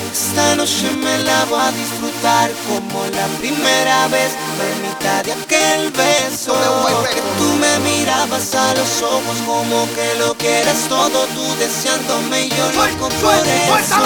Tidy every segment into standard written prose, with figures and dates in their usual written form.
Esta noche me la voy a disfrutar como la primera vez. Permita de aquel beso que tú me mirabas a los ojos como que lo quieras todo, tú deseándome y yo loco por eso.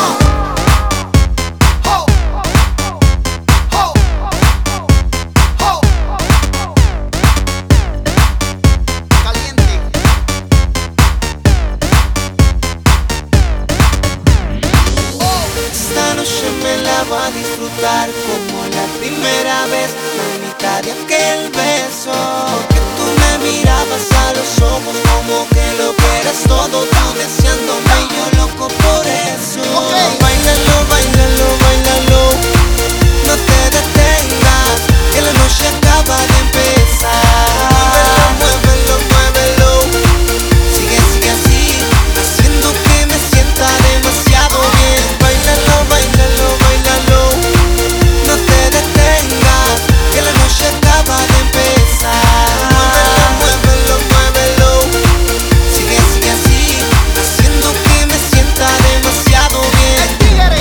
Esta noche me la voy a disfrutar como la primera vez. Mamita de aquel beso que tú me mirabas a los ojos como que lo quieras todo, tú deseándome y yo loco por eso. Báilalo, báilalo, báilalo, no te detengas, que la noche acaba de empezar. Muévelo, muévelo, sigue, sigue así, haciendo que me sienta demasiado bien. Báilalo, báilalo, báilalo, no te detengas, que la noche acaba de empezar. Muévelo, muévelo, sigue, sigue así, haciendo que me sienta demasiado bien. El tigre,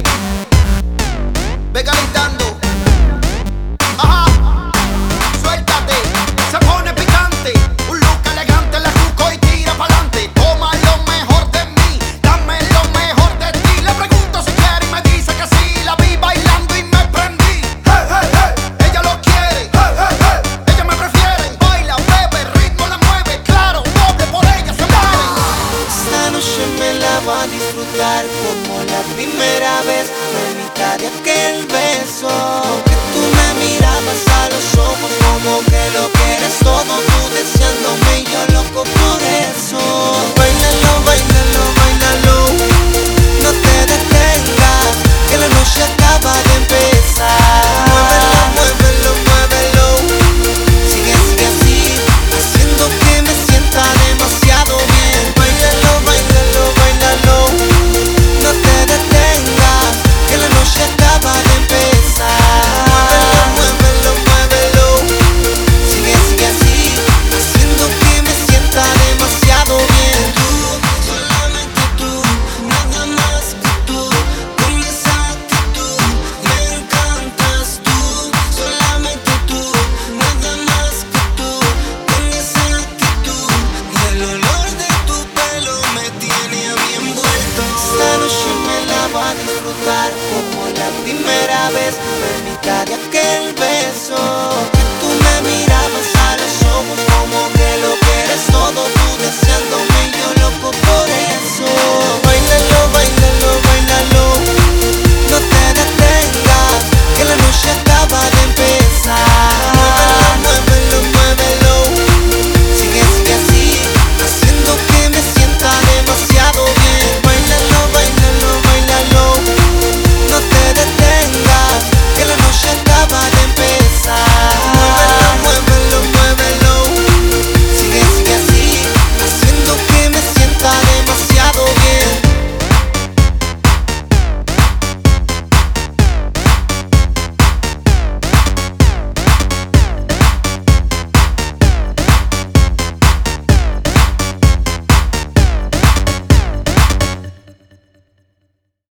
ve calentando. Ajá, suéltate, se pone picante. Un look elegante, le juzgo y tira pa'lante. Toma lo mejor de mí, dame lo mejor de ti. Le pregunto si quiere y me dice que sí. La vi bailando y me prendí. Hey, hey, hey. Ella lo quiere, hey, hey, hey. Ella me prefiere. Baila, bebe, ritmo la mueve. Claro, doble por ella se muere. Esta noche me la voy a disfrutar como la primera vez. Mamita de aquel beso que tú me mirabas a los ojos como que lo quieres todo, tú deseándome y yo loco por eso. Bailalo, bailalo, bailalo, no te detengas, que la noche acaba de empezar. Muévelo, muévelo, muévelo, sigue, sigue así, haciendo que me sienta demasiado bien. Bailalo, bailalo, bailalo, no te detengas, que la noche acaba de empezar. Muévelo, muévelo, sigue, sigue así, haciendo que me sienta demasiado bien. Tú, solamente tú, nada más que tú, con esa actitud, me encantas tú. Solamente tú, nada más que tú, con esa actitud, y el olor de tu pelo me tiene a mí envuelto. Esta noche me la voy a disfrutar como la primera vez. Permita de aquel beso